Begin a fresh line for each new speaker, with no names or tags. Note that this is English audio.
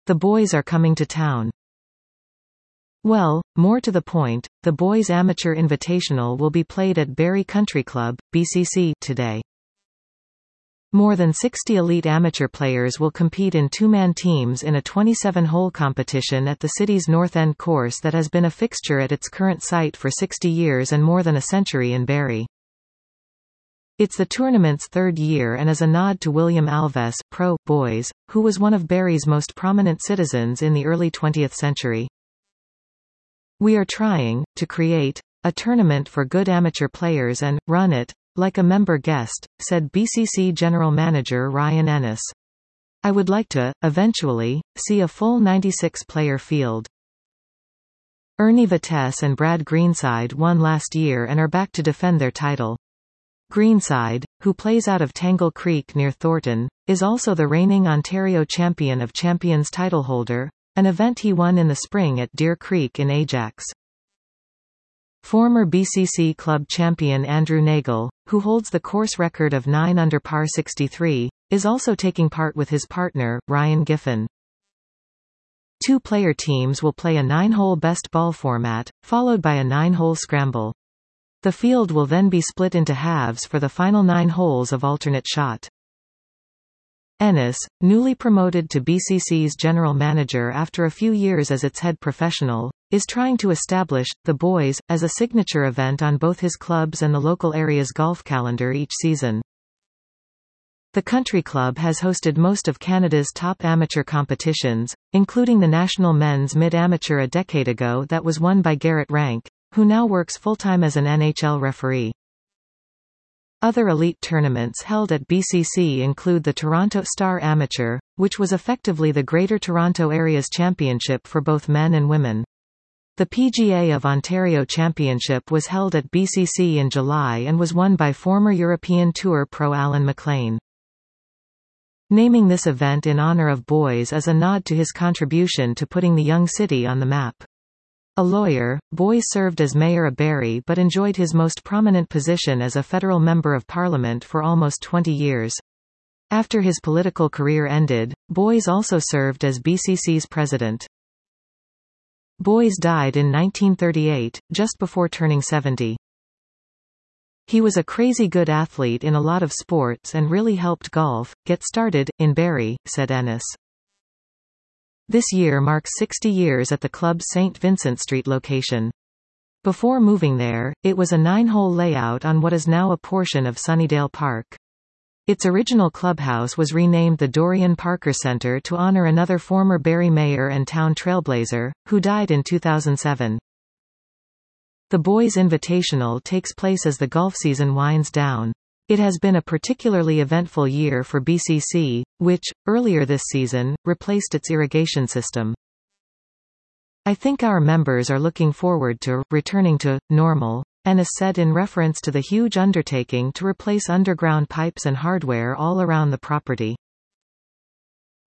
The boys are coming to town. Well, more to the point, the Boys Amateur Invitational will be played at Barry Country Club, BCC, today. More than 60 elite amateur players will compete in two-man teams in a 27-hole competition at the city's North End course that has been a fixture at its current site for 60 years and more than a century in Barry. It's the tournament's third year and is a nod to William Alves, Pro. Boys, who was one of Barry's most prominent citizens in the early 20th century. We are trying to create a tournament for good amateur players and run it like a member guest, said BCC General Manager Ryan Ennis. I would like to, eventually, see a full 96-player field. Ernie Vitesse and Brad Greenside won last year and are back to defend their title. Greenside, who plays out of Tangle Creek near Thornton, is also the reigning Ontario Champion of Champions titleholder, an event he won in the spring at Deer Creek in Ajax. Former BCC club champion Andrew Nagle, who holds the course record of 9 under par 63, is also taking part with his partner, Ryan Giffen. Two-player teams will play a 9-hole best ball format, followed by a 9-hole scramble. The field will then be split into halves for the final 9 holes of alternate shot. Ennis, newly promoted to BCC's general manager after a few years as its head professional, is trying to establish the Boys as a signature event on both his club's and the local area's golf calendar each season. The Country Club has hosted most of Canada's top amateur competitions, including the National Men's Mid-Amateur a decade ago that was won by Garrett Rank, who now works full-time as an NHL referee. Other elite tournaments held at BCC include the Toronto Star Amateur, which was effectively the Greater Toronto Area's championship for both men and women. The PGA of Ontario Championship was held at BCC in July and was won by former European Tour pro Alan McLean. Naming this event in honor of Boys is a nod to his contribution to putting the young city on the map. A lawyer, Boys served as mayor of Barry but enjoyed his most prominent position as a federal member of parliament for almost 20 years. After his political career ended, Boys also served as BCC's president. Boys died in 1938, just before turning 70. He was a crazy good athlete in a lot of sports and really helped golf get started in Barry, said Ennis. This year marks 60 years at the club's St. Vincent Street location. Before moving there, it was a 9-hole layout on what is now a portion of Sunnydale Park. Its original clubhouse was renamed the Dorian Parker Centre to honor another former Barry mayor and town trailblazer, who died in 2007. The Boys Invitational takes place as the golf season winds down. It has been a particularly eventful year for BCC, which, earlier this season, replaced its irrigation system. I think our members are looking forward to returning to normal, Ennis said in reference to the huge undertaking to replace underground pipes and hardware all around the property.